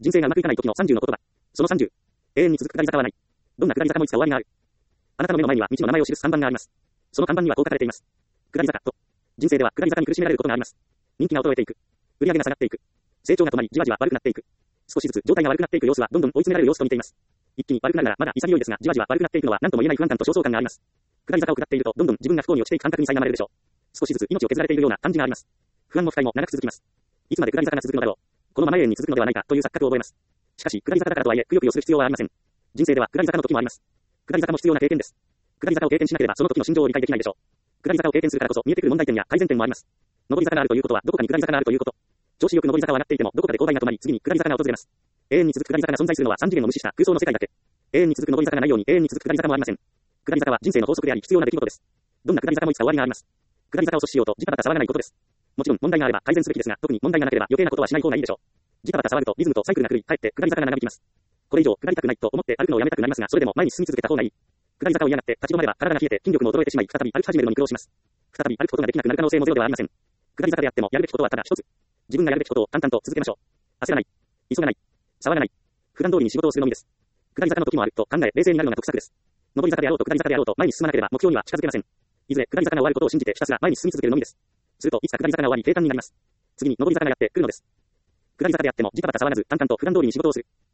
人生がうまくいかない時の30の言葉。その30。永遠に続く下り坂はない。どんな下り坂もいつか終わりがある。あなたの目の前には道の名前を記す看板があります。その看板にはこう書かれています。下り坂と。人生では下り坂に苦しめられることがあります。人気が衰えていく。売上が下がっていく。成長が止まり、じわじわ悪くなっていく。少しずつ状態が悪くなっていく様子はどんどん追い詰められる様子と似ています。一気に悪くなるならまだ潔いですが、じわじわ悪くなっていくのは何とも言えない不安感と焦燥感があります。下り坂を下っているとどんどん自分が不幸に落ちていく感覚に苛まれるでしょう。少しずつ命を削られているような感じがあります。不安も不快も長く続きます。いつまで下り坂が続くのだろう。このまま永遠に続くのではないかという錯覚を覚えます。しかし、下り坂だからとはいえ、くよくよする必要はありません。人生では下り坂の時もあります。下り坂も必要な経験です。下り坂を経験しなければその時の心情を理解できないでしょう。下り坂を経験するからこそ見えてくる問題点や改善点もあります。上り坂があるということはどこかに下り坂があるということ。調子よく上り坂は上がっていてもどこかで勾配が止まり次に下り坂が訪れます。永遠に続く下り坂が存在するのは三次元を無視した空想の世界だけ。永遠に続く上り坂がないように永遠に続く下り坂もありません。下り坂は人生の法則であり必要な出来事です。どんな下り坂もいつか終わりがあります。下り坂を阻止しようとジタバタ騒がないことです。もちろん問題があれば改善すべきですが、特に問題がなければ余計なことはしない方がいいでしょう。ジタバタ騒ぐとリズムとサイクルが狂い、かえって下り坂が長引きます。これ以上下りたくないと思って歩くのをやめたくなりますが、それでも前に進み続けた方がいい。下り坂を嫌がって立ち止まれば体が冷えて筋力も衰えてしまい、再び歩き始めるのに苦労します。再び歩くことができなくなる可能性もゼロではありません。下り坂であってもやるべきことはただ一つ。自分がやるべきことを淡々と続けましょう。焦らない。急がない。騒がない。普段通りに仕事をするのみです。下り坂の時もあると考え冷静になるのが得策です。上り坂であろうと下り坂であろうと前に進まなければ目標には近づけません。いずれ下り坂が終わることを信じてひたすら前に進み続けるのみです。するといつか下り坂が終わり平坦になります。次に上り坂がやってくるのです。下り坂であってもジタバタ騒がず淡々と普段通りに仕事をする。